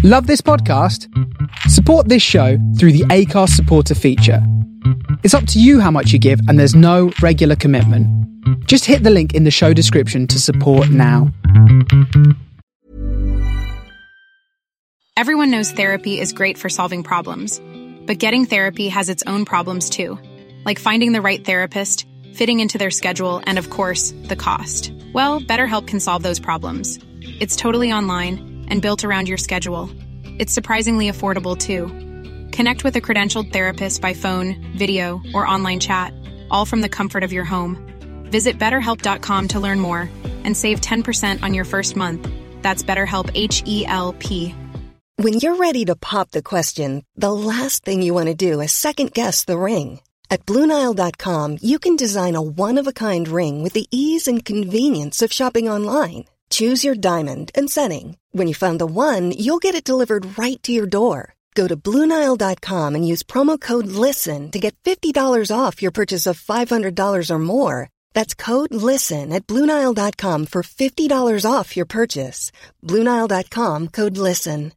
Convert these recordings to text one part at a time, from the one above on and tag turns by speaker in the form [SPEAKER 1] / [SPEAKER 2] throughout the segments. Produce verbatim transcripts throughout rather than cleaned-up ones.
[SPEAKER 1] Love this podcast? Support this show through the Acast supporter feature. It's up to you how much you give, and there's no regular commitment. Just hit the link in the show description to support now.
[SPEAKER 2] Everyone knows therapy is great for solving problems, but getting therapy has its own problems too, like finding the right therapist, fitting into their schedule, and of course, the cost. Well, BetterHelp can solve those problems. It's totally online and built around your schedule. It's surprisingly affordable too. Connect with a credentialed therapist by phone, video, or online chat, all from the comfort of your home. Visit better help dot com to learn more and save ten percent on your first month. That's BetterHelp, H E L P.
[SPEAKER 3] When you're ready to pop the question, the last thing you want to do is second-guess the ring. At Blue Nile dot com, you can design a one-of-a-kind ring with the ease and convenience of shopping online. Choose your diamond and setting. When you find the one, you'll get it delivered right to your door. Go to Blue Nile dot com and use promo code LISTEN to get fifty dollars off your purchase of five hundred dollars or more. That's code LISTEN at Blue Nile dot com for fifty dollars off your purchase. Blue Nile dot com, code LISTEN.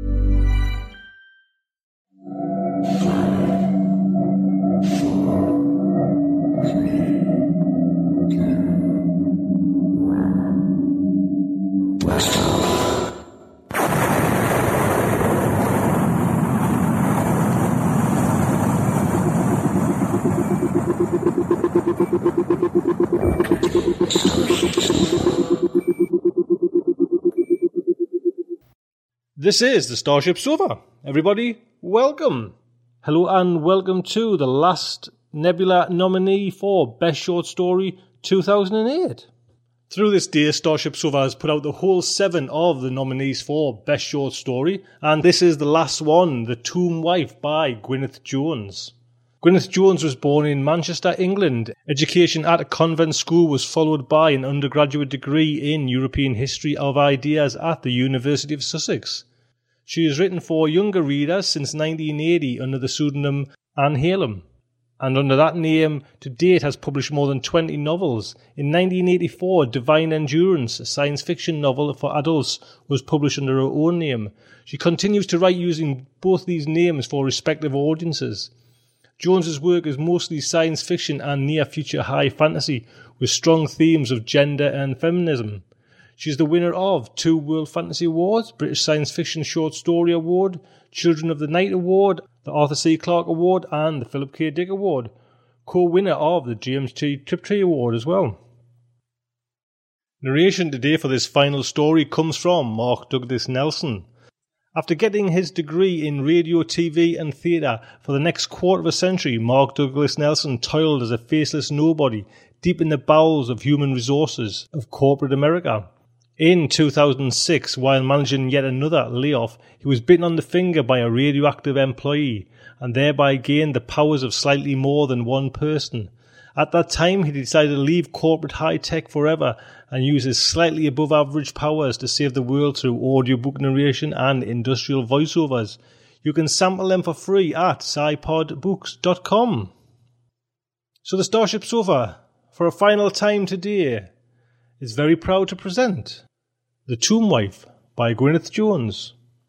[SPEAKER 4] This is the Starship Sofa. Everybody, welcome. Hello and welcome to the last Nebula nominee for Best Short Story two thousand eight. Through this day, Starship Sofa has put out the whole seven of the nominees for Best Short Story, and this is the last one, The Tomb Wife by Gwyneth Jones. Gwyneth Jones was born in Manchester, England. Education at a convent school was followed by an undergraduate degree in European History of Ideas at the University of Sussex. She has written for younger readers since nineteen eighty under the pseudonym Anne Halem, and under that name to date has published more than twenty novels. In nineteen eighty-four, Divine Endurance, a science fiction novel for adults, was published under her own name. She continues to write using both these names for respective audiences. Jones's work is mostly science fiction and near-future high fantasy, with strong themes of gender and feminism. She is the winner of two World Fantasy Awards, British Science Fiction Short Story Award, Children of the Night Award, the Arthur C. Clarke Award, and the Philip K. Dick Award. Co-winner of the James T. Tiptree Award as well. Narration today for this final story comes from Mark Douglas Nelson. After getting his degree in radio, T V and theatre for the next quarter of a century, Mark Douglas Nelson toiled as a faceless nobody deep in the bowels of human resources of corporate America. In two thousand six, while managing yet another layoff, he was bitten on the finger by a radioactive employee and thereby gained the powers of slightly more than one person. At that time, he decided to leave corporate high-tech forever and use his slightly above-average powers to save the world through audiobook narration and industrial voiceovers. You can sample them for free at sci pod books dot com. So the Starship Sofa, for a final time today, is very proud to present The Tomb Wife by Gwyneth Jones.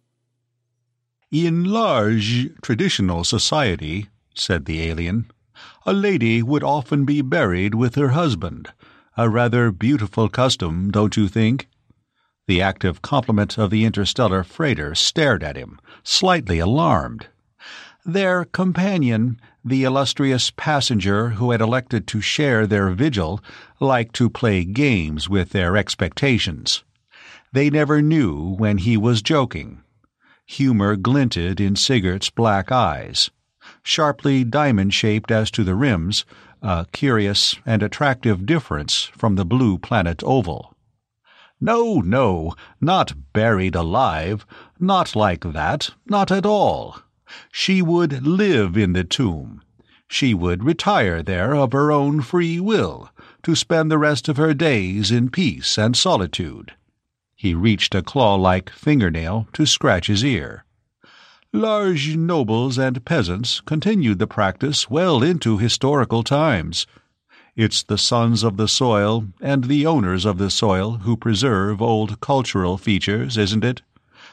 [SPEAKER 5] In large traditional society, said the alien, a lady would often be buried with her husband. A rather beautiful custom, don't you think? The active complement of the interstellar freighter stared at him, slightly alarmed. Their companion, the illustrious passenger who had elected to share their vigil, liked to play games with their expectations. They never knew when he was joking. Humor glinted in Sigurt's black eyes. Sharply diamond-shaped as to the rims, a curious and attractive difference from the blue planet oval. No, no, not buried alive, not like that, not at all. She would live in the tomb. She would retire there of her own free will, to spend the rest of her days in peace and solitude. He reached a claw-like fingernail to scratch his ear. Large nobles and peasants continued the practice well into historical times. It's the sons of the soil and the owners of the soil who preserve old cultural features, isn't it?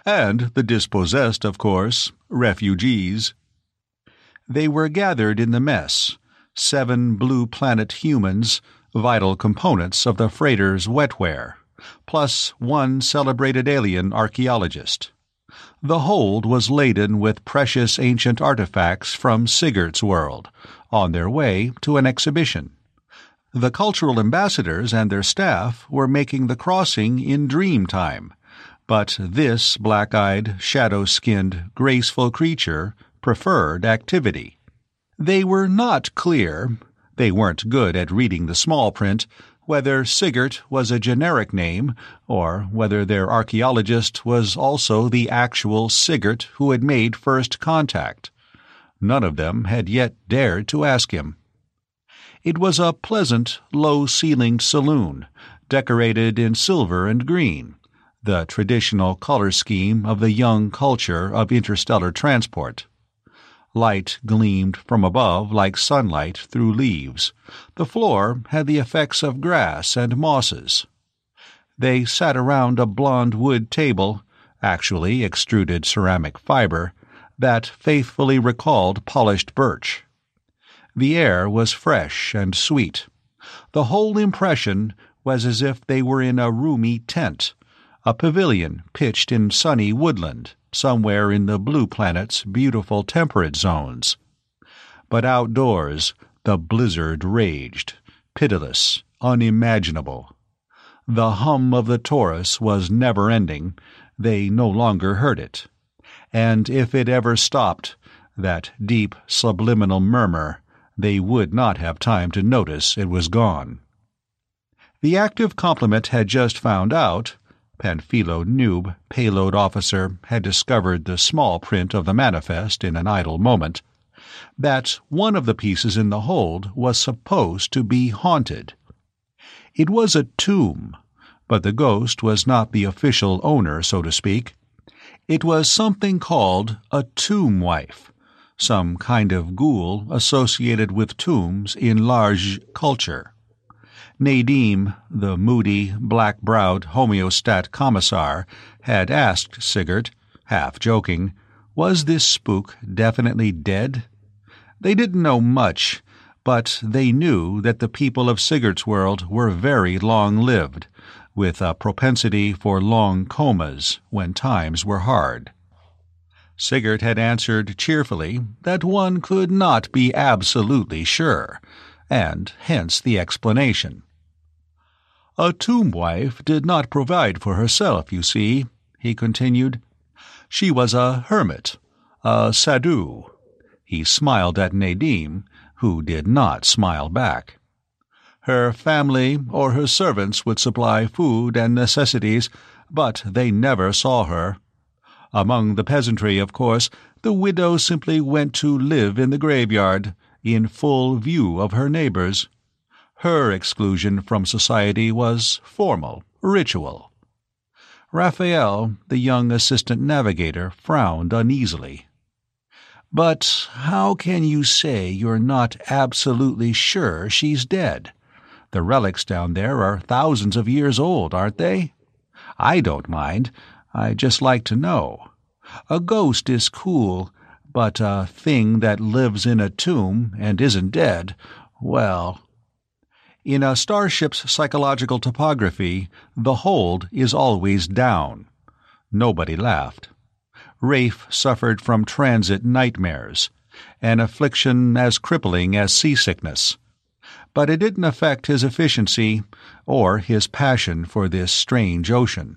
[SPEAKER 5] And the dispossessed, of course, refugees. They were gathered in the mess, seven blue planet humans, vital components of the freighter's wetware, plus one celebrated alien archaeologist. The hold was laden with precious ancient artifacts from Sigurt's world, on their way to an exhibition. The cultural ambassadors and their staff were making the crossing in dream time, but this black-eyed, shadow-skinned, graceful creature preferred activity. They were not clear, they weren't good at reading the small print, whether Sigurt was a generic name or whether their archaeologist was also the actual Sigurt who had made first contact. None of them had yet dared to ask him. It was a pleasant, low-ceilinged saloon, decorated in silver and green, the traditional color scheme of the young culture of interstellar transport. Light gleamed from above like sunlight through leaves. The floor had the effects of grass and mosses. They sat around a blond wood table, actually extruded ceramic fiber, that faithfully recalled polished birch. The air was fresh and sweet. The whole impression was as if they were in a roomy tent, a pavilion pitched in sunny woodland, somewhere in the blue planet's beautiful temperate zones. But outdoors, the blizzard raged, pitiless, unimaginable. The hum of the Taurus was never-ending. They no longer heard it. And if it ever stopped, that deep, subliminal murmur, they would not have time to notice it was gone. The active complement had just found out, Panfilo Noob, payload officer, had discovered the small print of the manifest in an idle moment, that one of the pieces in the hold was supposed to be haunted. It was a tomb, but the ghost was not the official owner, so to speak. It was something called a tomb wife, some kind of ghoul associated with tombs in large culture. Nadim, the moody, black-browed homeostat commissar, had asked Sigurd, half joking, was this spook definitely dead? They didn't know much, but they knew that the people of Sigurd's world were very long-lived, with a propensity for long comas when times were hard. Sigurd had answered cheerfully that one could not be absolutely sure, and hence the explanation. A tomb wife did not provide for herself, you see, he continued. She was a hermit, a sadhu. He smiled at Nadim, who did not smile back. Her family or her servants would supply food and necessities, but they never saw her. Among the peasantry, of course, the widow simply went to live in the graveyard, in full view of her neighbors. Her exclusion from society was formal, ritual. Raphael, the young assistant navigator, frowned uneasily. But how can you say you're not absolutely sure she's dead? The relics down there are thousands of years old, aren't they? I don't mind. I just like to know. A ghost is cool, but a thing that lives in a tomb and isn't dead, well... In a starship's psychological topography, the hold is always down. Nobody laughed. Rafe suffered from transit nightmares, an affliction as crippling as seasickness. But it didn't affect his efficiency or his passion for this strange ocean.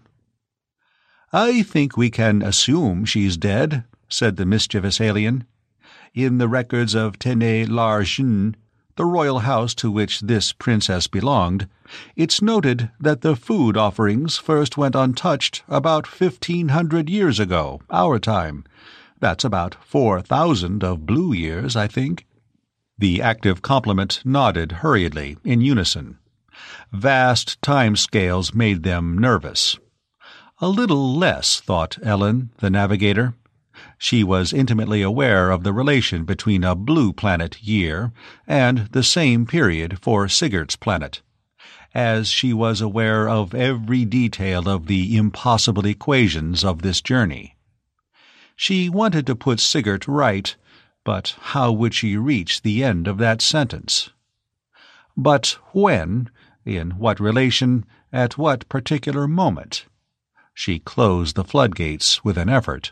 [SPEAKER 5] "I think we can assume she's dead," said the mischievous alien. "In the records of Tene-Lar-Jin, the royal house to which this princess belonged, it's noted that the food offerings first went untouched about fifteen hundred years ago, our time. That's about four thousand of blue years, I think." The active complement nodded hurriedly, in unison. Vast time scales made them nervous. A little less, thought Ellen, the navigator. She was intimately aware of the relation between a blue planet year and the same period for Sigurt's planet, as she was aware of every detail of the impossible equations of this journey. She wanted to put Sigurd right, but how would she reach the end of that sentence? But when, in what relation, at what particular moment? She closed the floodgates with an effort.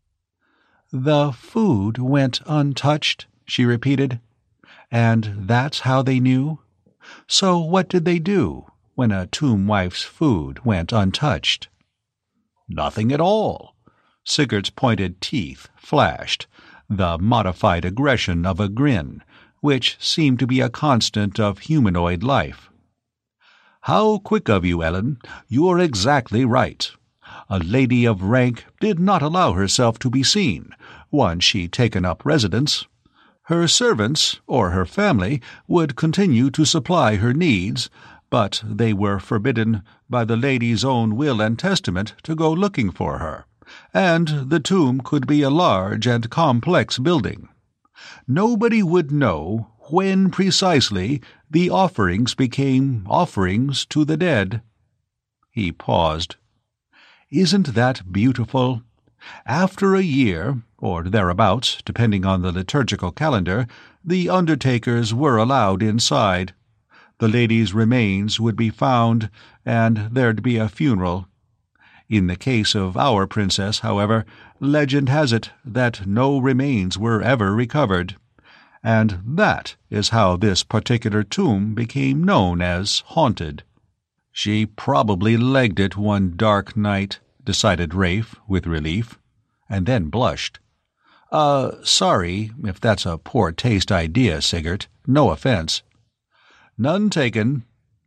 [SPEAKER 5] "The food went untouched," she repeated. "And that's how they knew? So what did they do when a tomb wife's food went untouched?" "Nothing at all." Sigurd's pointed teeth flashed, the modified aggression of a grin, which seemed to be a constant of humanoid life. "How quick of you, Ellen. You're exactly right. A lady of rank did not allow herself to be seen, once she'd taken up residence. Her servants, or her family, would continue to supply her needs, but they were forbidden by the lady's own will and testament to go looking for her, and the tomb could be a large and complex building. Nobody would know when precisely the offerings became offerings to the dead." He paused. "Isn't that beautiful? After a year, or thereabouts, depending on the liturgical calendar, the undertakers were allowed inside. The lady's remains would be found, and there'd be a funeral. In the case of our princess, however, legend has it that no remains were ever recovered, and that is how this particular tomb became known as haunted." "She probably legged it one dark night," decided Rafe with relief, and then blushed. Uh, sorry if that's a poor taste idea, Sigurd. No offense." "None taken."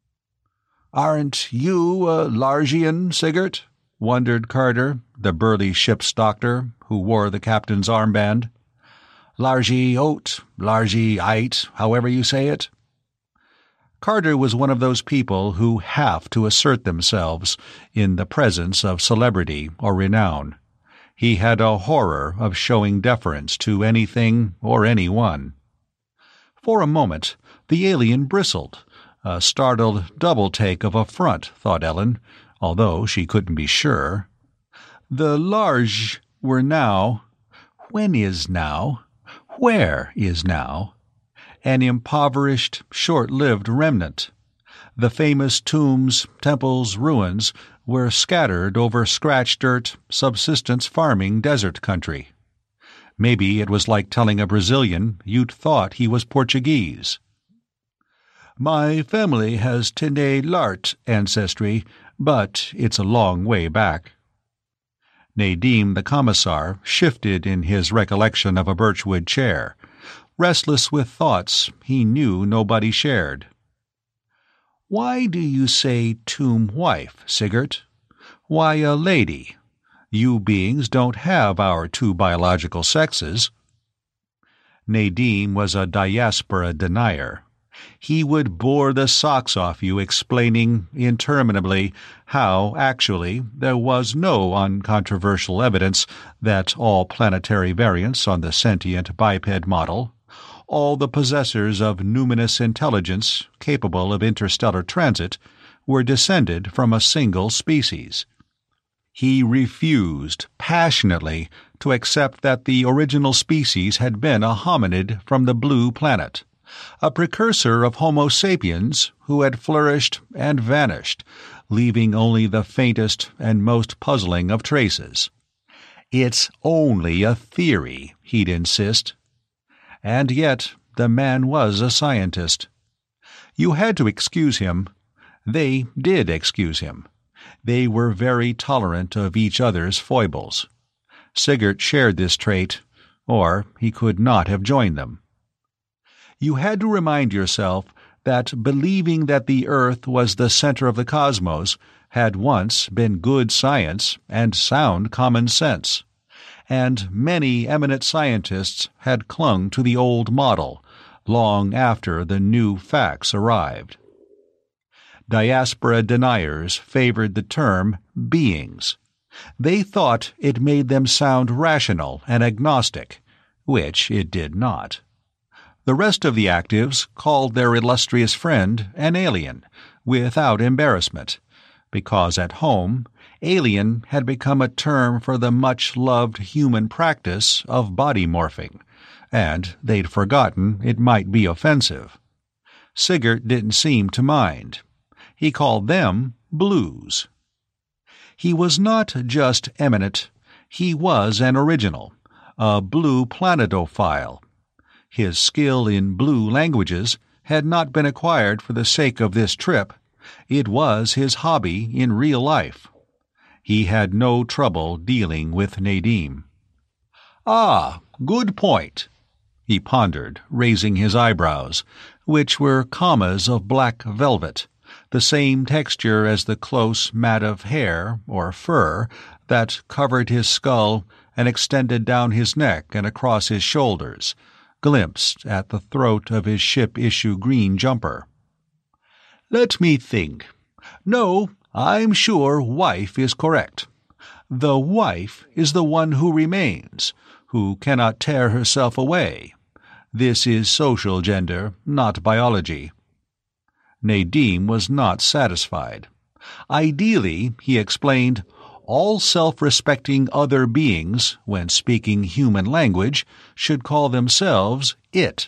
[SPEAKER 5] "Aren't you a Largian, Sigurd?" wondered Carter, the burly ship's doctor, who wore the captain's armband. "Largi oat, Largi ite, however you say it." Carter was one of those people who have to assert themselves in the presence of celebrity or renown. He had a horror of showing deference to anything or anyone. For a moment the alien bristled, a startled double-take of affront, thought Ellen, although she couldn't be sure. The Large were now— when is now? Where is now? An impoverished, short-lived remnant. The famous tombs, temples, ruins were scattered over scratch-dirt, subsistence-farming desert country. Maybe it was like telling a Brazilian you'd thought he was Portuguese. "My family has Tene Lart ancestry, but it's a long way back." Nadim the Commissar shifted in his recollection of a birchwood chair, restless with thoughts he knew nobody shared. "Why do you say tomb wife, Sigurd? Why a lady? You beings don't have our two biological sexes." Nadim was a diaspora denier. He would bore the socks off you explaining interminably how, actually, there was no uncontroversial evidence that all planetary variants on the sentient biped model, all the possessors of numinous intelligence capable of interstellar transit, were descended from a single species. He refused, passionately, to accept that the original species had been a hominid from the blue planet, a precursor of Homo sapiens who had flourished and vanished, leaving only the faintest and most puzzling of traces. It's only a theory, he'd insist. And yet the man was a scientist. You had to excuse him. They did excuse him. They were very tolerant of each other's foibles. Sigurd shared this trait, or he could not have joined them. You had to remind yourself that believing that the Earth was the center of the cosmos had once been good science and sound common sense, and many eminent scientists had clung to the old model long after the new facts arrived. Diaspora deniers favored the term beings. They thought it made them sound rational and agnostic, which it did not. The rest of the actives called their illustrious friend an alien, without embarrassment, because at home, alien had become a term for the much-loved human practice of body morphing, and they'd forgotten it might be offensive. Sigurd didn't seem to mind. He called them blues. He was not just eminent, he was an original, a blue planetophile. His skill in blue languages had not been acquired for the sake of this trip. It was his hobby in real life. He had no trouble dealing with Nadim. "Ah, good point," he pondered, raising his eyebrows, which were commas of black velvet, the same texture as the close mat of hair, or fur, that covered his skull and extended down his neck and across his shoulders, glimpsed at the throat of his ship-issue green jumper. "Let me think. No, I'm sure wife is correct. The wife is the one who remains, who cannot tear herself away. This is social gender, not biology." Nadim was not satisfied. Ideally, he explained, all self-respecting other beings, when speaking human language, should call themselves it.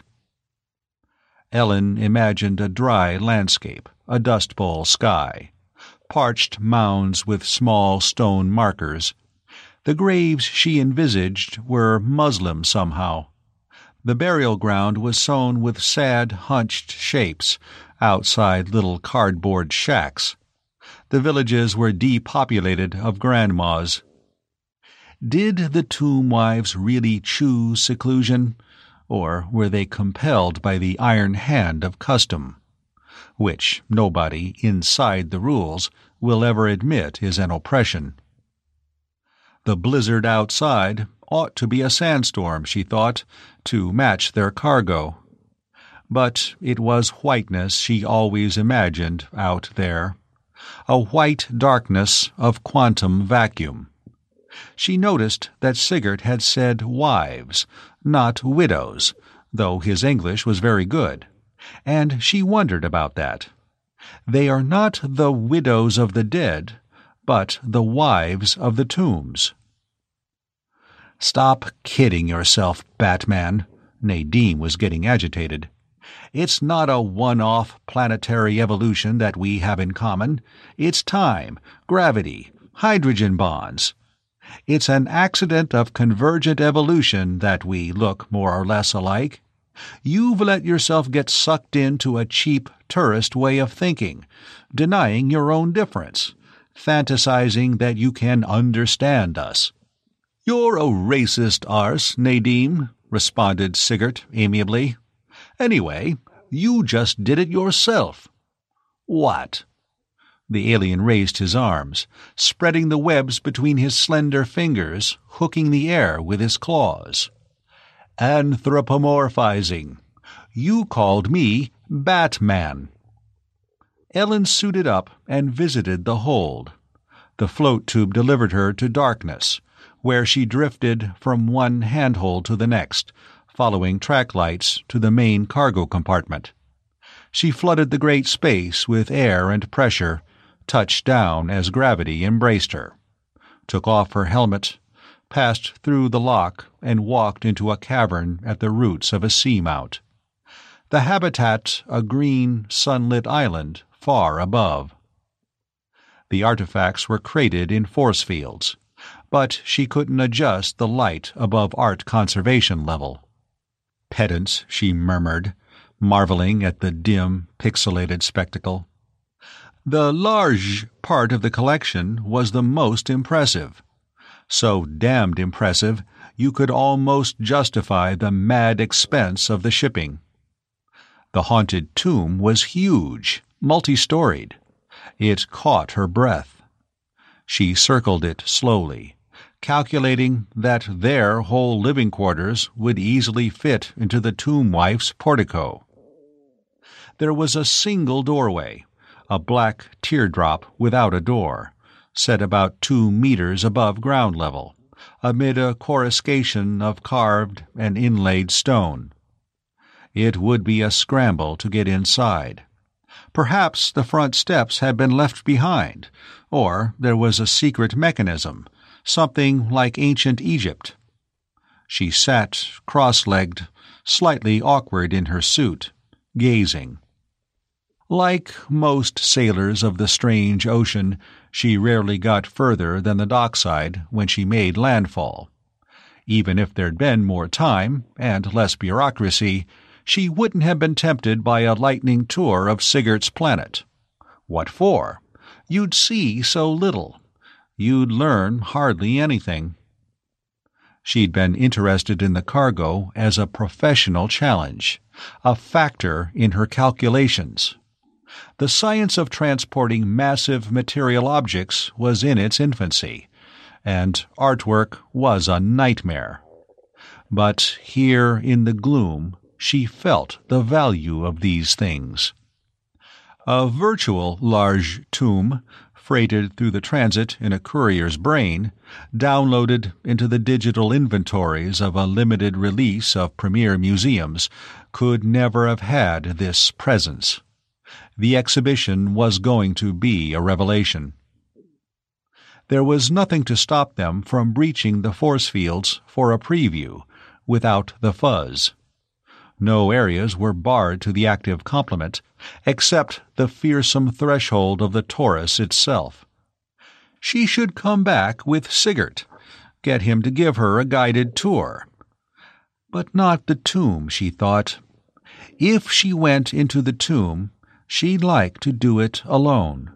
[SPEAKER 5] Ellen imagined a dry landscape, a Dust Bowl sky, parched mounds with small stone markers. The graves she envisaged were Muslim somehow. The burial ground was sown with sad, hunched shapes, outside little cardboard shacks. The villages were depopulated of grandmas. Did the tomb wives really choose seclusion, or were they compelled by the iron hand of custom, which nobody inside the rules will ever admit is an oppression? The blizzard outside ought to be a sandstorm, she thought, to match their cargo. But it was whiteness she always imagined out there, a white darkness of quantum vacuum. She noticed that Sigurd had said wives, not widows, though his English was very good, and she wondered about that. They are not the widows of the dead, but the wives of the tombs. "Stop kidding yourself, Batman." Nadim was getting agitated. "It's not a one-off planetary evolution that we have in common. It's time, gravity, hydrogen bonds. It's an accident of convergent evolution that we look more or less alike. You've let yourself get sucked into a cheap tourist way of thinking, denying your own difference, fantasizing that you can understand us." "You're a racist arse, Nadim," responded Sigurd amiably. "Anyway, you just did it yourself." "What?" The alien raised his arms, spreading the webs between his slender fingers, hooking the air with his claws. "Anthropomorphizing. You called me Batman." Ellen suited up and visited the hold. The float tube delivered her to darkness, where she drifted from one handhold to the next, following track lights to the main cargo compartment. She flooded the great space with air and pressure, touched down as gravity embraced her, took off her helmet, passed through the lock, and walked into a cavern at the roots of a seamount. The habitat a green, sunlit island far above. The artifacts were crated in force fields, but she couldn't adjust the light above art conservation level. "Pedants," she murmured, marveling at the dim, pixelated spectacle. The large part of the collection was the most impressive. So damned impressive, you could almost justify the mad expense of the shipping. The haunted tomb was huge, multi-storied. It caught her breath. She circled it slowly, calculating that their whole living quarters would easily fit into the tomb wife's portico. There was a single doorway, a black teardrop without a door, set about two meters above ground level, amid a coruscation of carved and inlaid stone. It would be a scramble to get inside. Perhaps the front steps had been left behind, or there was a secret mechanism, something like ancient Egypt. She sat cross-legged, slightly awkward in her suit, gazing. Like most sailors of the strange ocean, she rarely got further than the dockside when she made landfall. Even if there'd been more time, and less bureaucracy, she wouldn't have been tempted by a lightning tour of Sigurt's planet. What for? You'd see so little. You'd learn hardly anything. She'd been interested in the cargo as a professional challenge, a factor in her calculations. The science of transporting massive material objects was in its infancy, and artwork was a nightmare. But here in the gloom, she felt the value of these things. A virtual large tomb, freighted through the transit in a courier's brain, downloaded into the digital inventories of a limited release of premier museums, could never have had this presence. The exhibition was going to be a revelation. There was nothing to stop them from breaching the force fields for a preview, without the fuzz. No areas were barred to the active complement, except the fearsome threshold of the Taurus itself. She should come back with Sigurd, get him to give her a guided tour. But not the tomb, she thought. If she went into the tomb, she'd like to do it alone.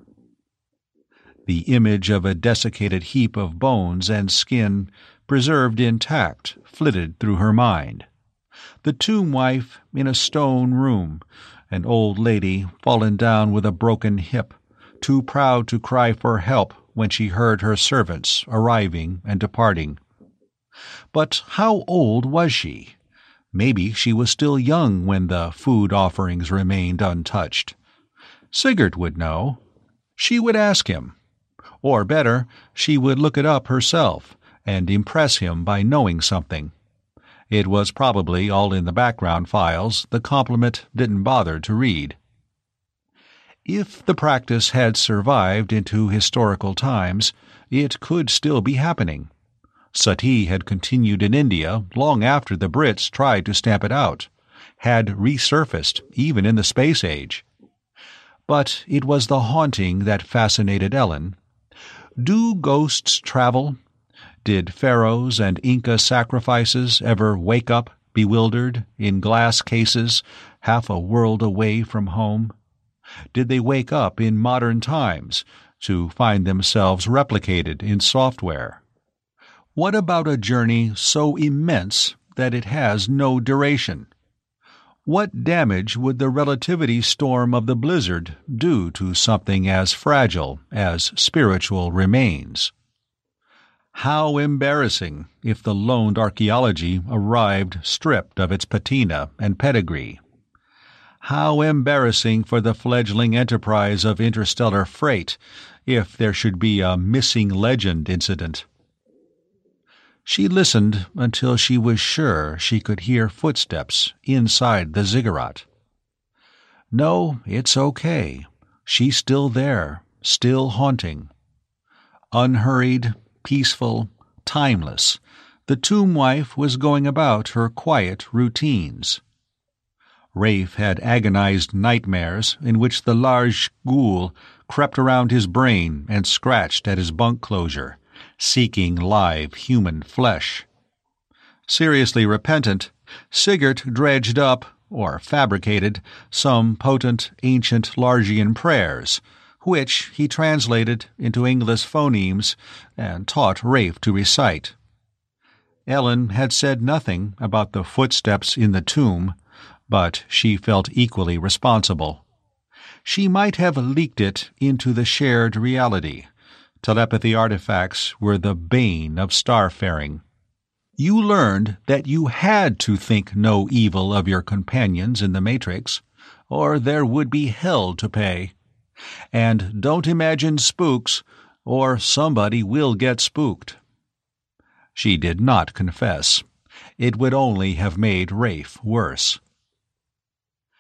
[SPEAKER 5] The image of a desiccated heap of bones and skin, preserved intact, flitted through her mind. The tomb wife in a stone room, an old lady fallen down with a broken hip, too proud to cry for help when she heard her servants arriving and departing. But how old was she? Maybe she was still young when the food offerings remained untouched. Sigurd would know. She would ask him. Or better, she would look it up herself and impress him by knowing something. It was probably all in the background files the compliment didn't bother to read. If the practice had survived into historical times, it could still be happening. Sati had continued in India long after the Brits tried to stamp it out, had resurfaced even in the space age. But it was the haunting that fascinated Ellen. Do ghosts travel? Did pharaohs and Inca sacrifices ever wake up, bewildered, in glass cases, half a world away from home? Did they wake up in modern times, to find themselves replicated in software? What about a journey so immense that it has no duration? What damage would the relativity storm of the blizzard do to something as fragile as spiritual remains? How embarrassing if the loaned archaeology arrived stripped of its patina and pedigree. How embarrassing for the fledgling enterprise of interstellar freight if there should be a missing legend incident. She listened until she was sure she could hear footsteps inside the ziggurat. No, it's okay. She's still there, still haunting. Unhurried, peaceful, timeless, the tomb wife was going about her quiet routines. Rafe had agonized nightmares in which the large ghoul crept around his brain and scratched at his bunk closure, seeking live human flesh. Seriously repentant, Sigurd dredged up, or fabricated, some potent ancient Largian prayers, which he translated into English phonemes and taught Rafe to recite. Ellen had said nothing about the footsteps in the tomb, but she felt equally responsible. She might have leaked it into the shared reality. Telepathy artifacts were the bane of starfaring. You learned that you had to think no evil of your companions in the Matrix, or there would be hell to pay. And don't imagine spooks, or somebody will get spooked. She did not confess. It would only have made Rafe worse.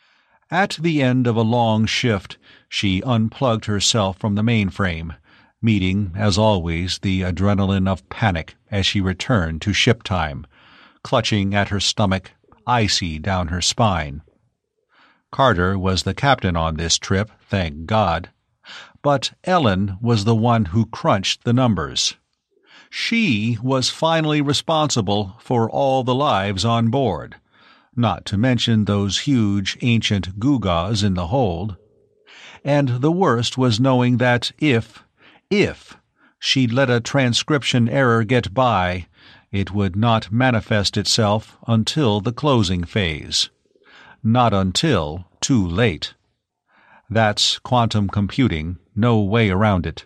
[SPEAKER 5] At the end of a long shift, she unplugged herself from the mainframe, meeting, as always, the adrenaline of panic as she returned to ship time, clutching at her stomach, icy down her spine. Carter was the captain on this trip, thank God. But Ellen was the one who crunched the numbers. She was finally responsible for all the lives on board, not to mention those huge ancient gewgaws in the hold. And the worst was knowing that if, if she'd let a transcription error get by, it would not manifest itself until the closing phase. Not until too late. That's quantum computing, no way around it.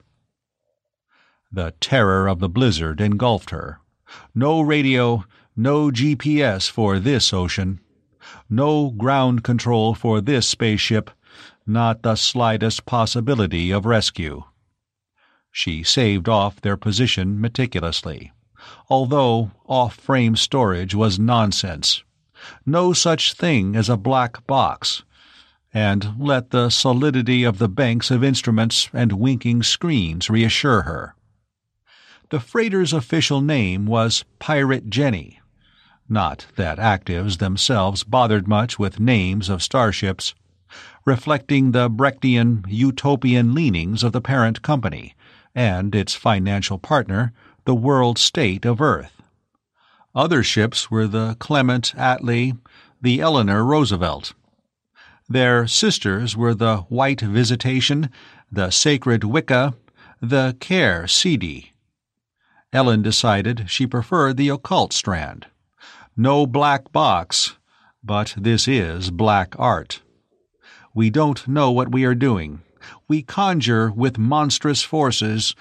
[SPEAKER 5] The terror of the blizzard engulfed her. No radio, no G P S for this ocean. No ground control for this spaceship, not the slightest possibility of rescue. She saved off their position meticulously, although off-frame storage was nonsense. No such thing as a black box, and let the solidity of the banks of instruments and winking screens reassure her. The freighter's official name was Pirate Jenny. Not that actives themselves bothered much with names of starships, reflecting the Brechtian, utopian leanings of the parent company and its financial partner, the world state of Earth. Other ships were the Clement Attlee, the Eleanor Roosevelt. Their sisters were the White Visitation, the Sacred Wicca, the Care Seedy. Ellen decided she preferred the occult strand. No black box, but this is black art. We don't know what we are doing. We conjure with monstrous forces.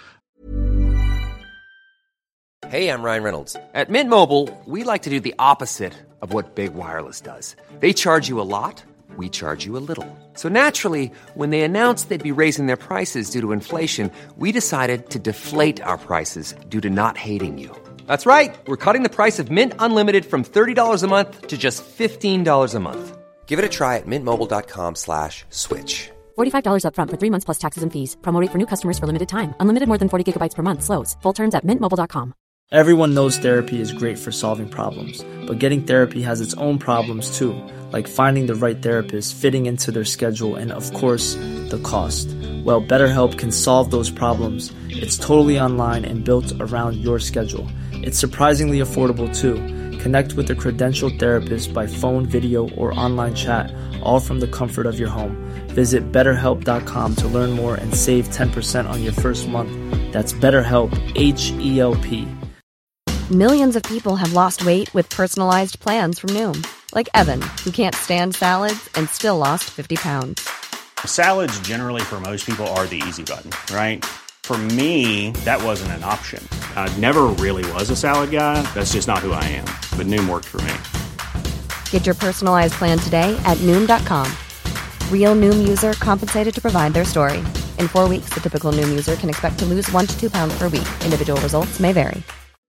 [SPEAKER 6] Hey, I'm Ryan Reynolds. At Mint Mobile, we like to do the opposite of what Big Wireless does. They charge you a lot, we charge you a little. So naturally, when they announced they'd be raising their prices due to inflation, we decided to deflate our prices due to not hating you. That's right. We're cutting the price of Mint Unlimited from thirty dollars a month to just fifteen dollars a month. Give it a try at mintmobile.com slash switch.
[SPEAKER 7] forty-five dollars up front for three months plus taxes and fees. Promo rate for new customers for limited time. Unlimited more than forty gigabytes per month slows. Full terms at mint mobile dot com.
[SPEAKER 8] Everyone knows therapy is great for solving problems, but getting therapy has its own problems too, like finding the right therapist, fitting into their schedule, and of course, the cost. Well, BetterHelp can solve those problems. It's totally online and built around your schedule. It's surprisingly affordable too. Connect with a credentialed therapist by phone, video, or online chat, all from the comfort of your home. Visit better help dot com to learn more and save ten percent on your first month. That's BetterHelp, H E L P.
[SPEAKER 9] Millions of people have lost weight with personalized plans from Noom. Like Evan, who can't stand salads and still lost fifty pounds.
[SPEAKER 10] Salads generally for most people are the easy button, right? For me, that wasn't an option. I never really was a salad guy. That's just not who I am. But Noom worked for me.
[SPEAKER 9] Get your personalized plan today at Noom dot com. Real Noom user compensated to provide their story. In four weeks, the typical Noom user can expect to lose one to two pounds per week. Individual results may vary.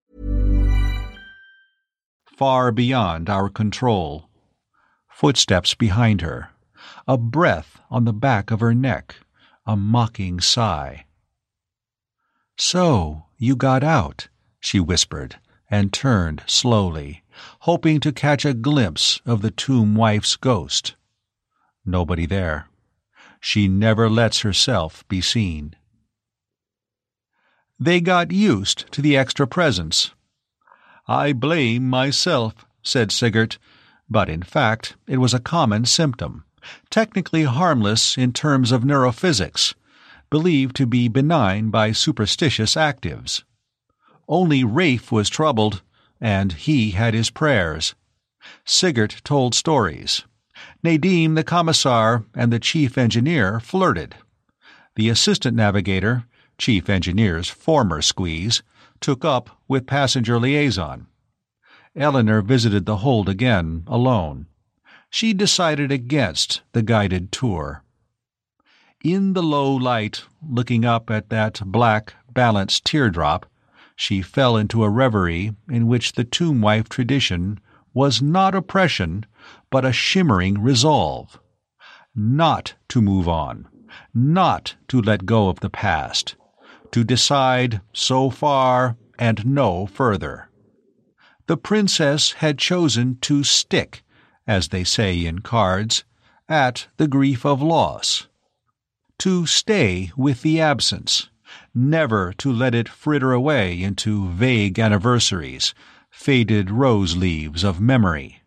[SPEAKER 5] Far beyond our control. Footsteps behind her. A breath on the back of her neck. A mocking sigh. "So, you got out," she whispered, and turned slowly, hoping to catch a glimpse of the tomb wife's ghost. Nobody there. She never lets herself be seen. They got used to the extra presence. "I blame myself," said Sigurd, but in fact it was a common symptom, technically harmless in terms of neurophysics, believed to be benign by superstitious actives. Only Rafe was troubled, and he had his prayers. Sigurd told stories. Nadim the commissar and the chief engineer flirted. The assistant navigator, chief engineer's former squeeze, took up with passenger liaison. Eleanor visited the hold again, alone. She decided against the guided tour. In the low light, looking up at that black, balanced teardrop, she fell into a reverie in which the tomb wife tradition was not oppression, but a shimmering resolve. not to move on, not to let go of the past, to decide so far and no further. The princess had chosen to stick, as they say in cards, at the grief of loss. To stay with the absence, never to let it fritter away into vague anniversaries, faded rose leaves of memory.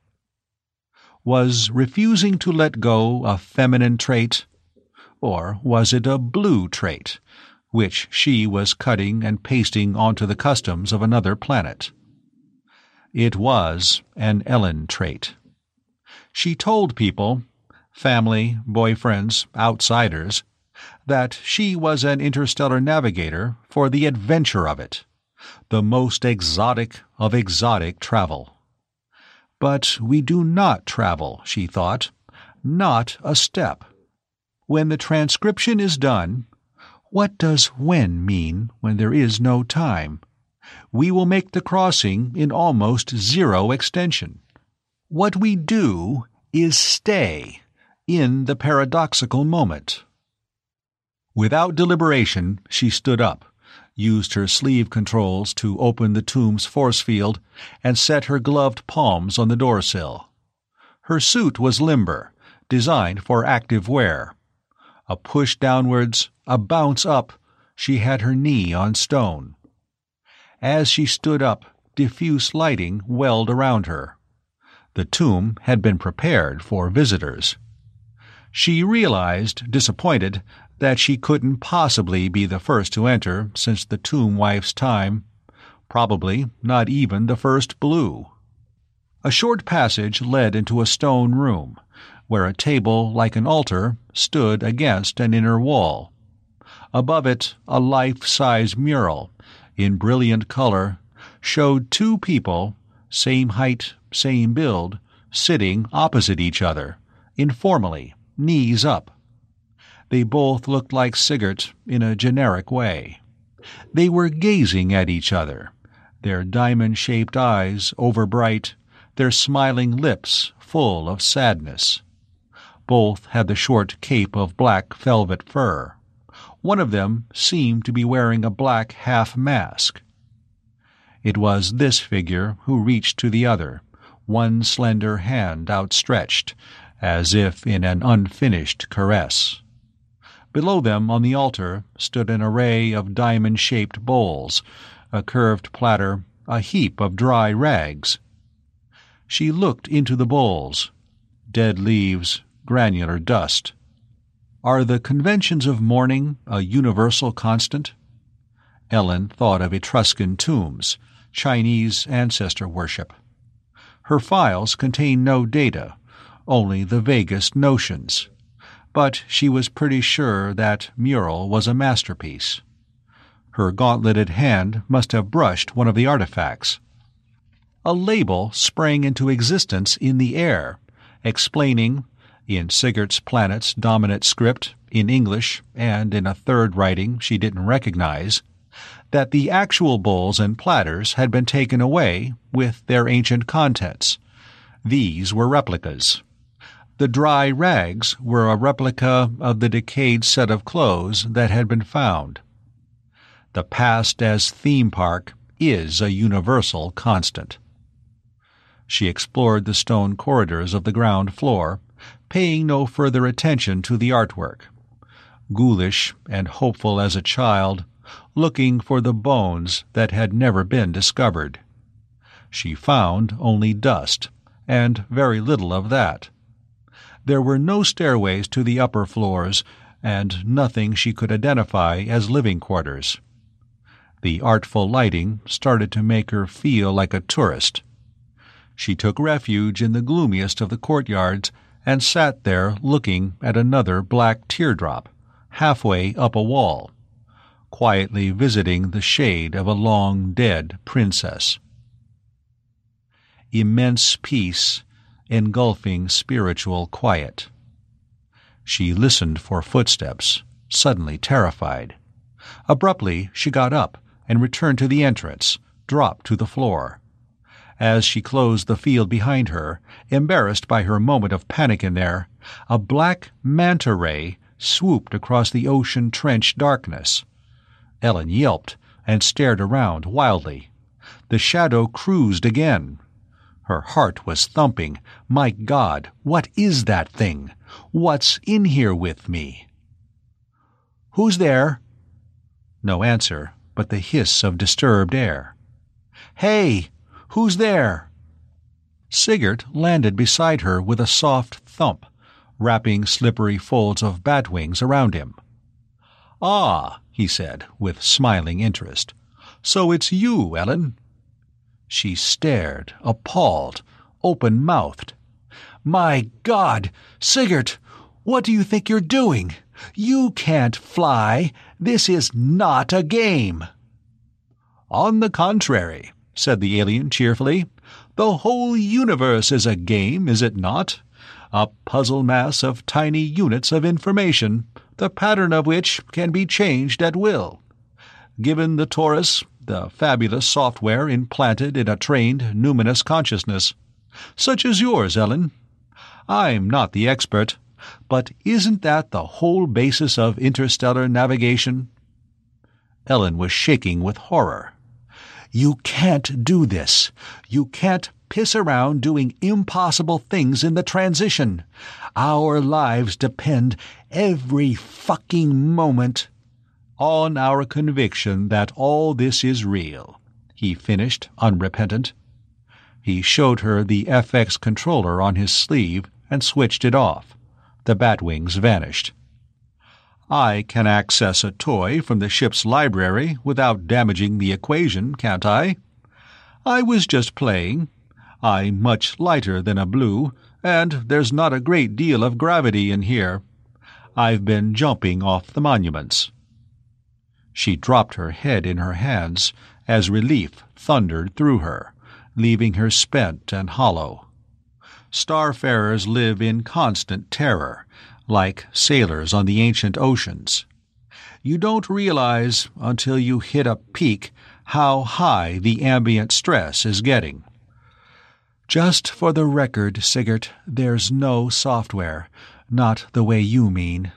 [SPEAKER 5] Was refusing to let go a feminine trait? Or was it a blue trait, which she was cutting and pasting onto the customs of another planet? It was an Ellen trait. She told people, family, boyfriends, outsiders, that she was an interstellar navigator for the adventure of it, the most exotic of exotic travel. But we do not travel, she thought, not a step. When the transcription is done, what does when mean when there is no time? We will make the crossing in almost zero extension. What we do is stay in the paradoxical moment. Without deliberation, she stood up, used her sleeve controls to open the tomb's force field, and set her gloved palms on the doorsill. Her suit was limber, designed for active wear. A push downwards, a bounce up, she had her knee on stone. As she stood up, diffuse lighting welled around her. The tomb had been prepared for visitors. She realized, disappointed, that she couldn't possibly be the first to enter since the tomb wife's time, probably not even the first blue. A short passage led into a stone room, where a table like an altar stood against an inner wall. Above it, a life-size mural, in brilliant color, showed two people, same height, same build, sitting opposite each other, informally, knees up. They both looked like Sigurd in a generic way. They were gazing at each other, their diamond-shaped eyes overbright, their smiling lips full of sadness. Both had the short cape of black velvet fur. One of them seemed to be wearing a black half-mask. It was this figure who reached to the other, one slender hand outstretched, as if in an unfinished caress. Below them on the altar stood an array of diamond-shaped bowls, a curved platter, a heap of dry rags. She looked into the bowls. Dead leaves, granular dust. Are the conventions of mourning a universal constant? Ellen thought of Etruscan tombs, Chinese ancestor worship. Her files contained no data, only the vaguest notions. But she was pretty sure that mural was a masterpiece. Her gauntleted hand must have brushed one of the artifacts. A label sprang into existence in the air, explaining, in Sigurd's planet's dominant script, in English, and in a third writing she didn't recognize, that the actual bowls and platters had been taken away with their ancient contents. These were replicas. The dry rags were a replica of the decayed set of clothes that had been found. The past as theme park is a universal constant. She explored the stone corridors of the ground floor, paying no further attention to the artwork. Ghoulish and hopeful as a child, looking for the bones that had never been discovered. She found only dust, and very little of that. There were no stairways to the upper floors, and nothing she could identify as living quarters. The artful lighting started to make her feel like a tourist. She took refuge in the gloomiest of the courtyards and sat there looking at another black teardrop, halfway up a wall, quietly visiting the shade of a long-dead princess. Immense peace, engulfing spiritual quiet. She listened for footsteps, suddenly terrified. Abruptly she got up and returned to the entrance, dropped to the floor. As she closed the field behind her, embarrassed by her moment of panic in there, a black manta ray swooped across the ocean-trench darkness. Ellen yelped and stared around wildly. The shadow cruised again. Her heart was thumping. My God, what is that thing? What's in here with me? "Who's there?" No answer, but the hiss of disturbed air. "Hey, who's there?" Sigurd landed beside her with a soft thump, wrapping slippery folds of bat wings around him. "Ah," he said, with smiling interest. "So it's you, Ellen." She stared, appalled, open-mouthed. "My God! Sigurd! What do you think you're doing? You can't fly! This is not a game!" "On the contrary," said the alien cheerfully, "the whole universe is a game, is it not? A puzzle mass of tiny units of information, the pattern of which can be changed at will. Given the torus, the fabulous software implanted in a trained numinous consciousness, such as yours, Ellen. I'm not the expert, but isn't that the whole basis of interstellar navigation?" Ellen was shaking with horror. "You can't do this. You can't piss around doing impossible things in the transition. Our lives depend every fucking moment on our conviction that all this is real," he finished, unrepentant. He showed her the F X controller on his sleeve and switched it off. The batwings vanished. "I can access a toy from the ship's library without damaging the equation, can't I? I was just playing. I'm much lighter than a blue, and there's not a great deal of gravity in here. I've been jumping off the monuments." She dropped her head in her hands as relief thundered through her, leaving her spent and hollow. Starfarers live in constant terror, like sailors on the ancient oceans. You don't realize, until you hit a peak, how high the ambient stress is getting. "Just for the record, Sigurd, there's no software, not the way you mean."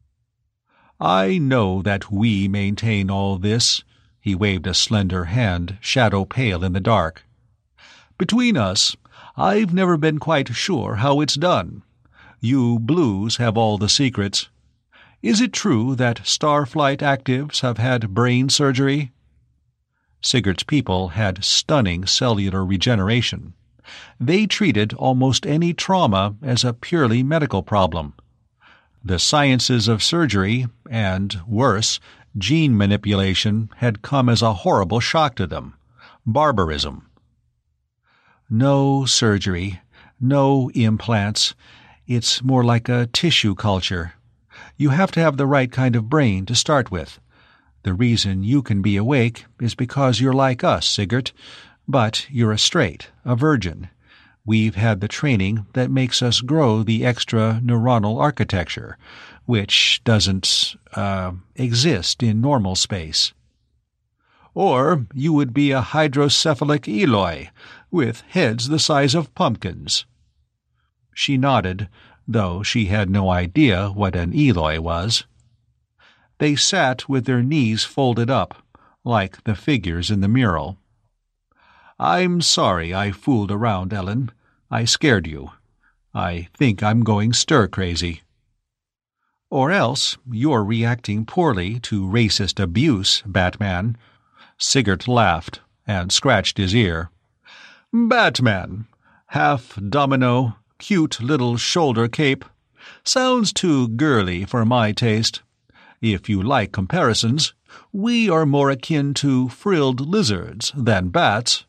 [SPEAKER 5] "I know that we maintain all this." He waved a slender hand, shadow-pale in the dark. "Between us, I've never been quite sure how it's done. You blues have all the secrets. Is it true that Starflight actives have had brain surgery?" Sigurd's people had stunning cellular regeneration. They treated almost any trauma as a purely medical problem. The sciences of surgery and, worse, gene manipulation had come as a horrible shock to them. Barbarism. "No surgery, no implants. It's more like a tissue culture. You have to have the right kind of brain to start with. The reason you can be awake is because you're like us, Sigurd, but you're a straight, a virgin. We've had the training that makes us grow the extra neuronal architecture, which doesn't, uh, exist in normal space. Or you would be a hydrocephalic Eloi, with heads the size of pumpkins." She nodded, though she had no idea what an Eloi was. They sat with their knees folded up, like the figures in the mural. "I'm sorry I fooled around, Ellen. I scared you. I think I'm going stir-crazy." "Or else you're reacting poorly to racist abuse, Batman." Sigurd laughed and scratched his ear. "Batman, half domino, cute little shoulder cape. Sounds too girly for my taste. If you like comparisons, we are more akin to frilled lizards than bats."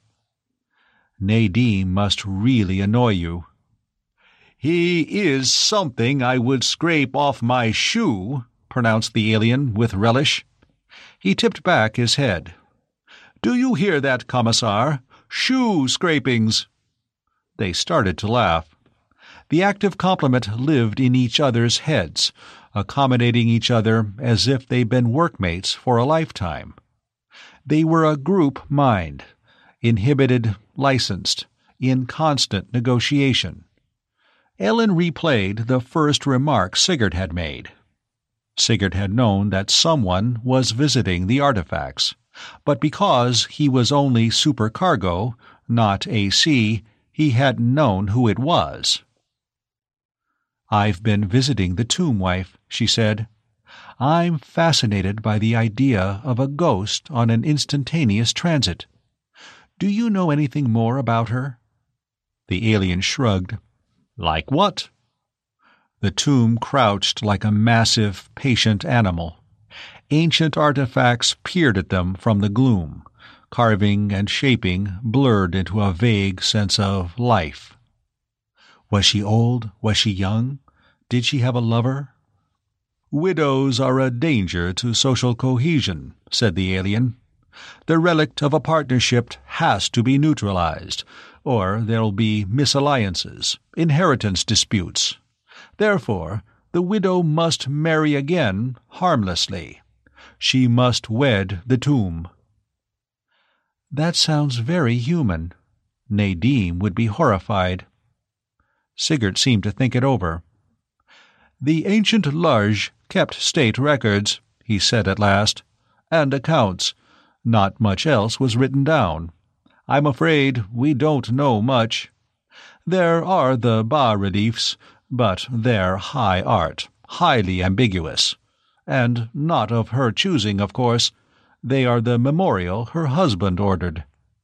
[SPEAKER 5] "Nadine must really annoy you." "He is something I would scrape off my shoe," pronounced the alien with relish. He tipped back his head. "Do you hear that, Commissar? Shoe scrapings." They started to laugh. The active complement lived in each other's heads, accommodating each other as if they'd been workmates for a lifetime. They were a group mind. inhibited, licensed, in constant negotiation. Ellen replayed the first remark Sigurd had made. Sigurd had known that someone was visiting the artifacts, but because he was only supercargo, not A C, he hadn't known who it was. "I've been visiting the tomb wife," she said. "I'm fascinated by the idea of a ghost on an instantaneous transit. Do you know anything more about her?" The alien shrugged. "Like what?" The tomb crouched like a massive, patient animal. Ancient artifacts peered at them from the gloom, carving and shaping blurred into a vague sense of life. Was she old? Was she young? Did she have a lover? "Widows are a danger to social cohesion," said the alien. "The relict of a partnership has to be neutralized, or there'll be misalliances, inheritance disputes. Therefore, the widow must marry again harmlessly. She must wed the tomb." "That sounds very human. Nadine would be horrified." Sigurd seemed to think it over. "The ancient Large kept state records," he said at last, "and accounts. Not much else was written down. I'm afraid we don't know much. There are the bas-reliefs, but they're high art, highly ambiguous. And not of her choosing, of course. They are the memorial her husband ordered."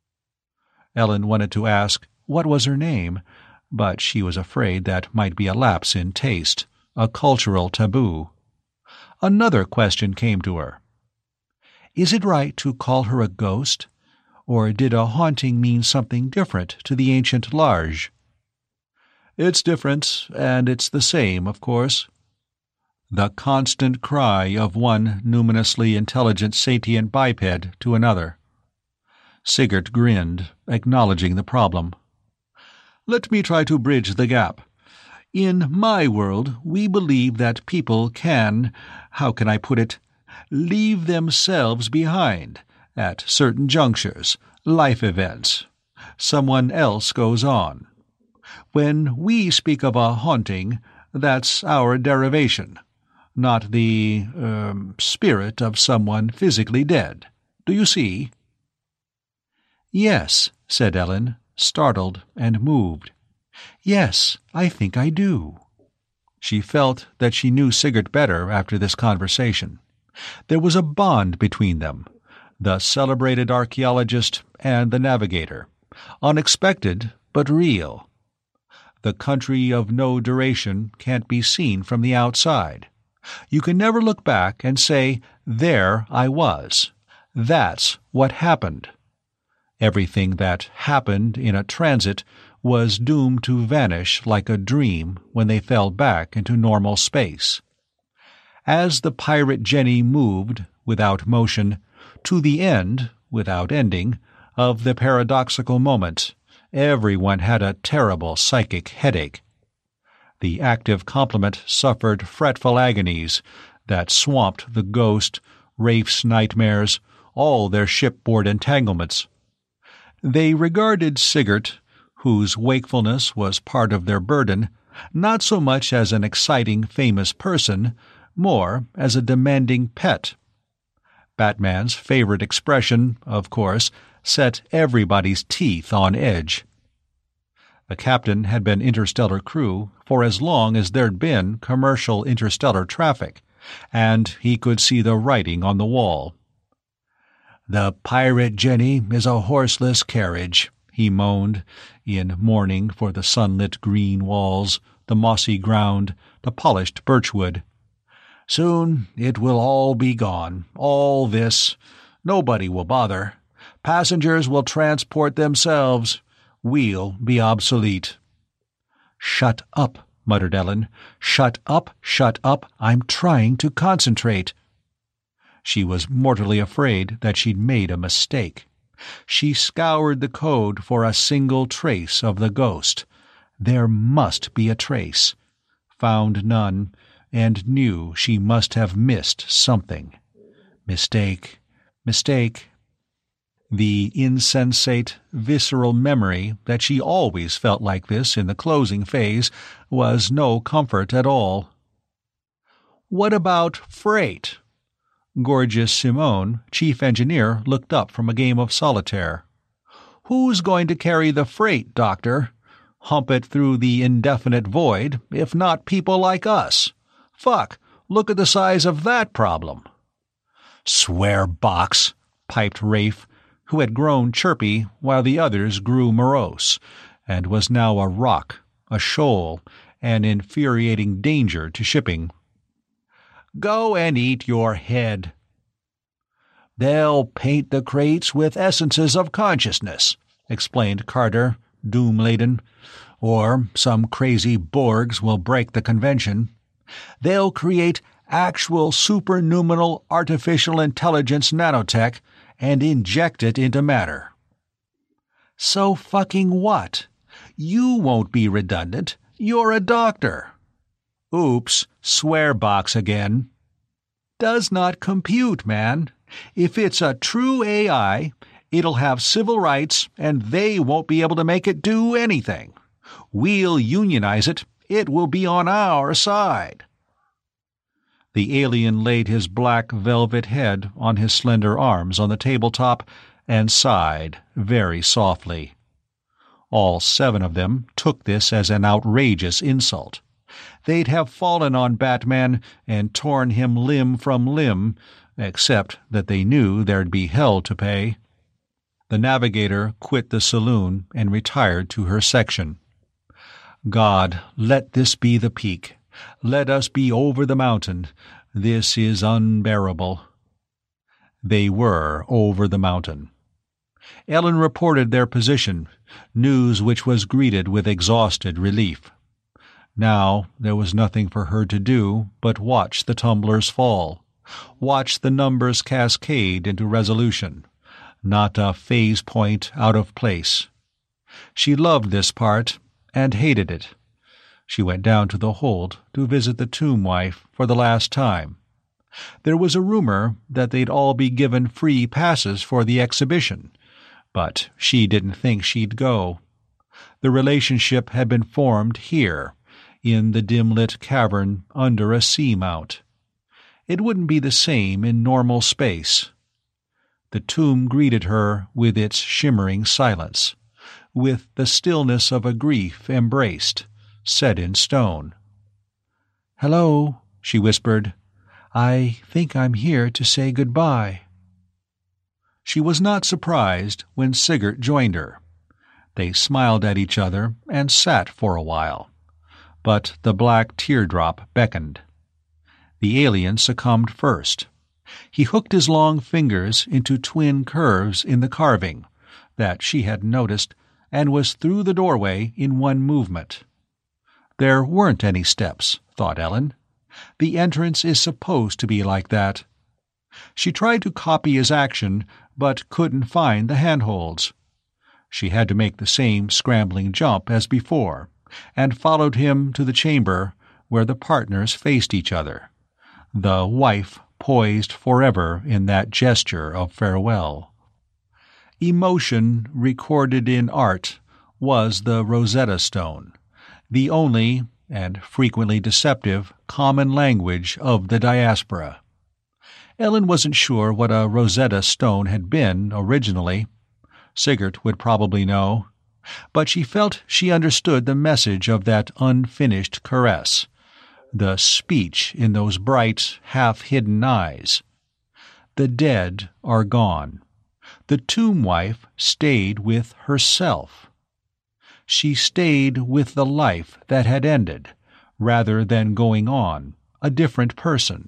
[SPEAKER 5] Ellen wanted to ask what was her name, but she was afraid that might be a lapse in taste, a cultural taboo. Another question came to her. Is it right to call her a ghost? Or did a haunting mean something different to the ancient Large? "It's different, and it's the same, of course." The constant cry of one numinously intelligent sapient biped to another. Sigurd grinned, acknowledging the problem. "Let me try to bridge the gap. In my world, we believe that people can, how can I put it, leave themselves behind at certain junctures, life events. Someone else goes on. When we speak of a haunting, that's our derivation, not the er, spirit of someone physically dead. Do you see?" "Yes," said Ellen, startled and moved. "Yes, I think I do." She felt that she knew Sigurd better after this conversation. There was a bond between them, the celebrated archaeologist and the navigator, unexpected but real. The country of no duration can't be seen from the outside. You can never look back and say, "There I was. That's what happened." Everything that happened in a transit was doomed to vanish like a dream when they fell back into normal space. As the pirate Jenny moved, without motion, to the end, without ending, of the paradoxical moment, everyone had a terrible psychic headache. The active complement suffered fretful agonies that swamped the ghost, Rafe's nightmares, all their shipboard entanglements. They regarded Sigurd, whose wakefulness was part of their burden, not so much as an exciting, famous person, more as a demanding pet. Batman's favorite expression, of course, set everybody's teeth on edge. The captain had been interstellar crew for as long as there'd been commercial interstellar traffic, and he could see the writing on the wall. "The pirate Jenny is a horseless carriage," he moaned, in mourning for the sunlit green walls, the mossy ground, the polished birchwood. "Soon it will all be gone, all this. Nobody will bother. Passengers will transport themselves. We'll be obsolete." "Shut up," muttered Ellen. "Shut up, shut up. I'm trying to concentrate." She was mortally afraid that she'd made a mistake. She scoured the code for a single trace of the ghost. There must be a trace. Found none, and knew she must have missed something. Mistake, mistake. The insensate, visceral memory that she always felt like this in the closing phase was no comfort at all. "What about freight?" Gorgeous Simone, chief engineer, looked up from a game of solitaire. "Who's going to carry the freight, Doctor? Hump it through the indefinite void, if not people like us. Fuck, look at the size of that problem." "Swear box," piped Rafe, who had grown chirpy while the others grew morose, and was now a rock, a shoal, an infuriating danger to shipping. "Go and eat your head." "They'll paint the crates with essences of consciousness," explained Carter, doom-laden. "Or some crazy Borgs will break the convention. They'll create actual supernuminal artificial intelligence nanotech and inject it into matter." "So fucking what? You won't be redundant. You're a doctor." "Oops, swear box again." "Does not compute, man. If it's a true A I, it'll have civil rights and they won't be able to make it do anything. We'll unionize it. It will be on our side." The alien laid his black velvet head on his slender arms on the tabletop and sighed very softly. All seven of them took this as an outrageous insult. They'd have fallen on Batman and torn him limb from limb, except that they knew there'd be hell to pay. The navigator quit the saloon and retired to her section. "God, let this be the peak. Let us be over the mountain. This is unbearable." They were over the mountain. Ellen reported their position, news which was greeted with exhausted relief. Now there was nothing for her to do but watch the tumblers fall, watch the numbers cascade into resolution, not a phase point out of place. She loved this part and hated it. She went down to the hold to visit the tomb wife for the last time. There was a rumor that they'd all be given free passes for the exhibition, but she didn't think she'd go. The relationship had been formed here, in the dim-lit cavern under a seamount. It wouldn't be the same in normal space. The tomb greeted her with its shimmering silence, with the stillness of a grief embraced, set in stone. "Hello," she whispered. "I think I'm here to say goodbye." She was not surprised when Sigurd joined her. They smiled at each other and sat for a while. But the black teardrop beckoned. The alien succumbed first. He hooked his long fingers into twin curves in the carving that she had noticed and was through the doorway in one movement. There weren't any steps, thought Ellen. The entrance is supposed to be like that. She tried to copy his action, but couldn't find the handholds. She had to make the same scrambling jump as before, and followed him to the chamber where the partners faced each other, the wife poised forever in that gesture of farewell. Emotion recorded in art was the Rosetta Stone, the only, and frequently deceptive, common language of the diaspora. Ellen wasn't sure what a Rosetta Stone had been originally. Sigurd would probably know. But she felt she understood the message of that unfinished caress, the speech in those bright, half-hidden eyes. The dead are gone. The tomb wife stayed with herself. She stayed with the life that had ended, rather than going on, a different person.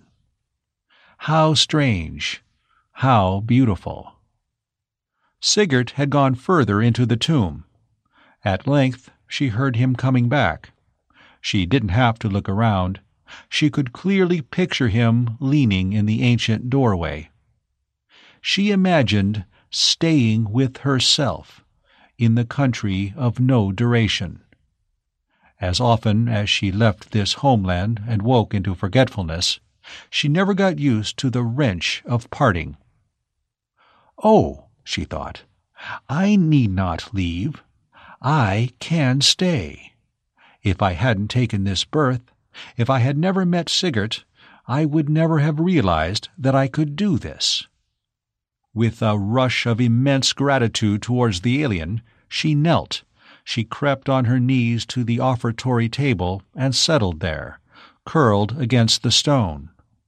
[SPEAKER 5] How strange, how beautiful. Sigurd had gone further into the tomb. At length she heard him coming back. She didn't have to look around. She could clearly picture him leaning in the ancient doorway. She imagined staying with herself, in the country of no duration. As often as she left this homeland and woke into forgetfulness, she never got used to the wrench of parting. "Oh," she thought. I need not leave. I can stay. If I hadn't taken this birth, if I had never met Sigurd, I would never have realized that I could do this. With a rush of immense gratitude towards the alien, she knelt. She crept on her knees to the offertory table and settled there, curled against the stone.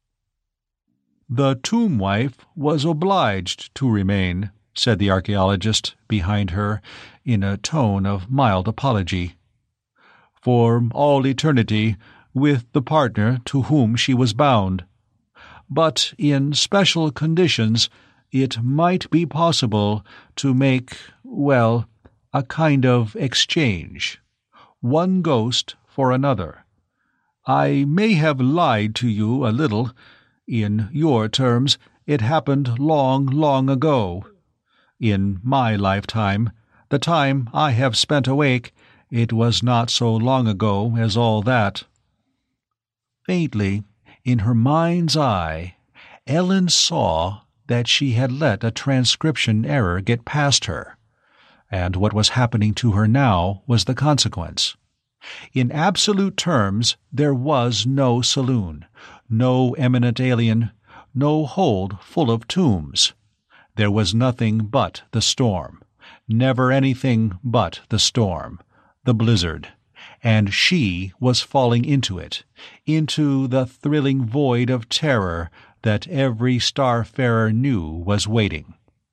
[SPEAKER 5] The tomb wife was obliged to remain, said the archaeologist behind her, in a tone of mild apology. For all eternity, with the partner to whom she was bound. But in special conditions it might be possible to make, well, a kind of exchange. One ghost for another. I may have lied to you a little. In your terms, it happened long, long ago. In my lifetime, the time I have spent awake, it was not so long ago as all that. Faintly, in her mind's eye, Ellen saw that she had let a transcription error get past her, and what was happening to her now was the consequence. In absolute terms, there was no saloon, no eminent alien, no hold full of tombs. There was nothing but the storm, never anything but the storm, the blizzard, and she was falling into it, into the thrilling void of terror that every starfarer knew was waiting.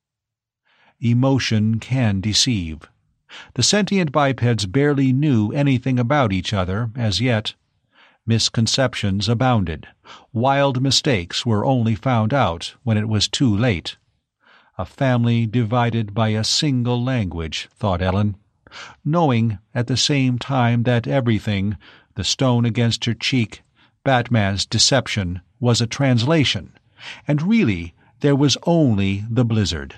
[SPEAKER 5] Emotion can deceive. The sentient bipeds barely knew anything about each other as yet. Misconceptions abounded. Wild mistakes were only found out when it was too late. A family divided by a single language, thought Ellen, knowing at the same time that everything, the stone against her cheek, Batman's deception, was a translation, and really there was only the blizzard.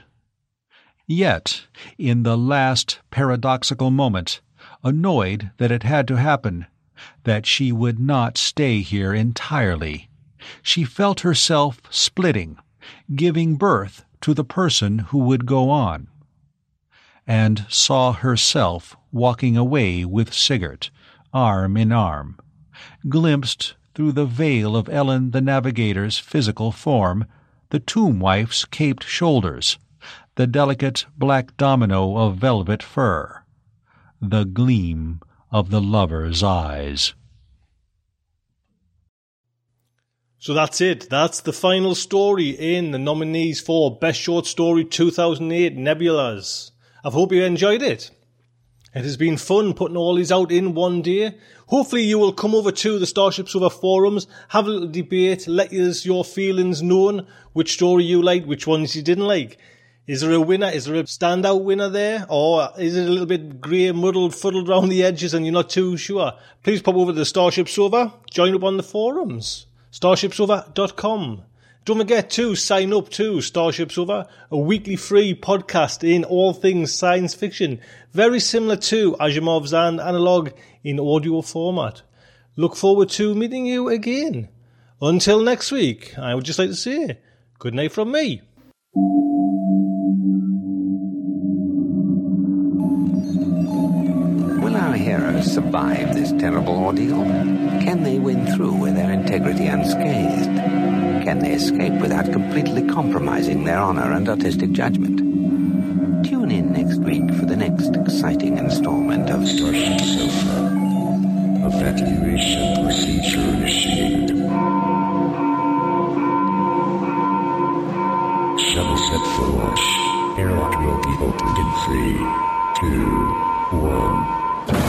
[SPEAKER 5] Yet, in the last paradoxical moment, annoyed that it had to happen, that she would not stay here entirely, she felt herself splitting, giving birth to the person who would go on, and saw herself walking away with Sigurd, arm in arm, glimpsed through the veil of Ellen the Navigator's physical form, the tomb wife's caped shoulders, the delicate black domino of velvet fur, the gleam of the lover's eyes.
[SPEAKER 4] So that's it. That's the final story in the nominees for Best Short Story two thousand eight Nebulas. I hope you enjoyed it. It has been fun putting all these out in one day. Hopefully you will come over to the Starship Sofa forums, have a little debate, let us your feelings known, which story you liked, which ones you didn't like. Is there a winner? Is there a standout winner there? Or is it a little bit grey, muddled, fuddled around the edges and you're not too sure? Please pop over to the Starship Sofa, join up on the forums. starship sofa dot com. Don't forget to sign up to Starship Sofa, a weekly free podcast in all things science fiction, very similar to Asimov's and Analog in audio format. Look forward to meeting you again. Until next week, I would just like to say good night from me.
[SPEAKER 11] Will our heroes survive this terrible ordeal? Can they win through with their integrity unscathed? Can they escape without completely compromising their honor and artistic judgment? Tune in next week for the next exciting installment of
[SPEAKER 12] Starship Sofa. Evacuation procedure initiated. Shuttle set for launch. Airlock will be opened in three, two, one.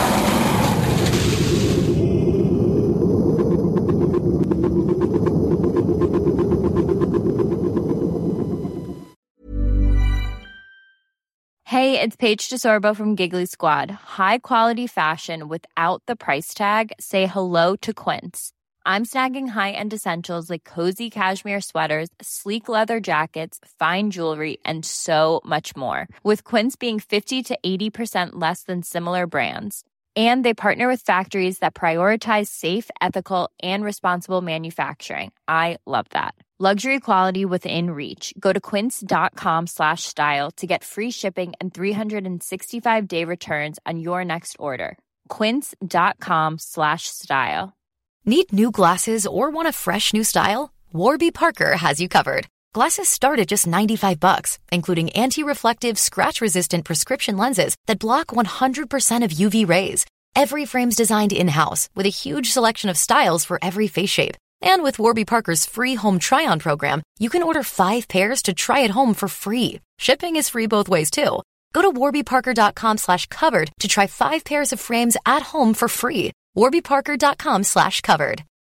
[SPEAKER 13] Hey, it's Paige DeSorbo from Giggly Squad. High quality fashion without the price tag. Say hello to Quince. I'm snagging high-end essentials like cozy cashmere sweaters, sleek leather jackets, fine jewelry, and so much more. With Quince being fifty to eighty percent less than similar brands. And they partner with factories that prioritize safe, ethical, and responsible manufacturing. I love that. Luxury quality within reach. Go to quince.com slash style to get free shipping and three sixty-five day returns on your next order. Quince.com slash style.
[SPEAKER 14] Need new glasses or want a fresh new style? Warby Parker has you covered. Glasses start at just ninety-five bucks, including anti-reflective, scratch-resistant prescription lenses that block one hundred percent of U V rays. Every frame's designed in-house with a huge selection of styles for every face shape. And with Warby Parker's free home try-on program, you can order five pairs to try at home for free. Shipping is free both ways, too. Go to warbyparker.com slash covered to try five pairs of frames at home for free. warbyparker.com slash covered.